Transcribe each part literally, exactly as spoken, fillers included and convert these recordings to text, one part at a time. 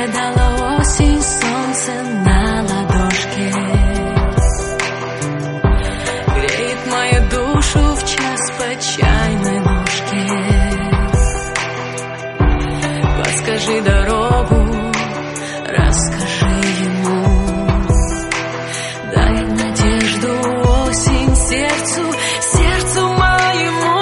дала осень солнце на ладошке, греет мою душу в час по чайной ложке. Подскажи дорогу, расскажи ему, дай надежду осень сердцу, сердцу моему.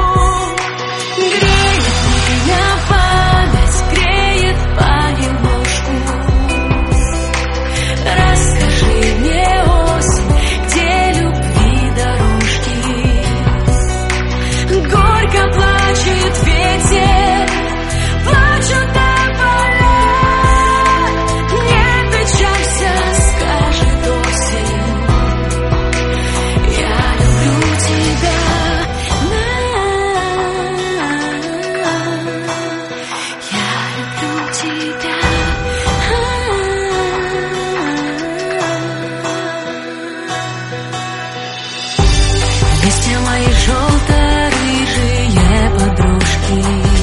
Греет меня память, греет понемножку. Расскажи мне, осень, где любви дорожки. Горько плачет ветер, плачут тополя. Не печалься, скажет осень, я люблю тебя. Я люблю тебя. Листья мои желто-рыжие подружки,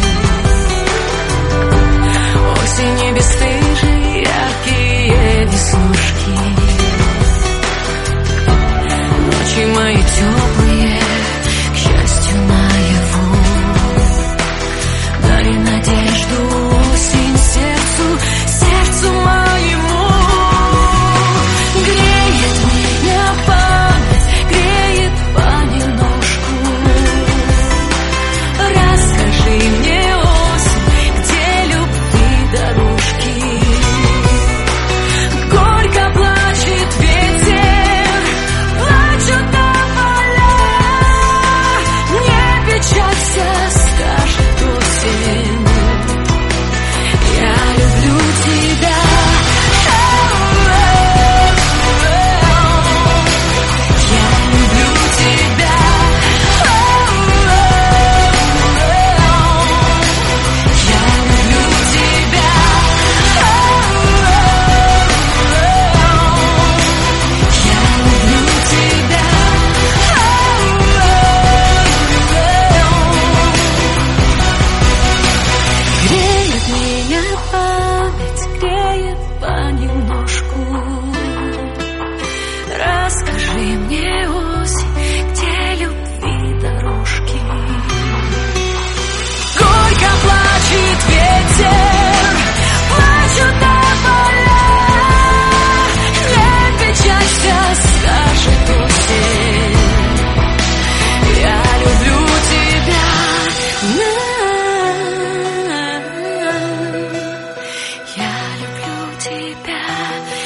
осени бесстыжие, яркие веснушки. Ночи мои теплые, к счастью, наяву. Дай надежду осень сердцу, сердцу моему. Греет меня память, греет понемножку. Расскажи мне, осень, где любви дорожки. Горько плачет ветер, плачут тополя. Не печалься, скажет осень, я люблю тебя. Я люблю тебя. Я люблю тебя. Я люблю тебя. Греет меня память, греет понемножку. Расскажи мне, осень, где любви дорожки. Горько плачет ветер, плачут тополя. Не печалься, скажет осень, я люблю тебя. Я люблю тебя.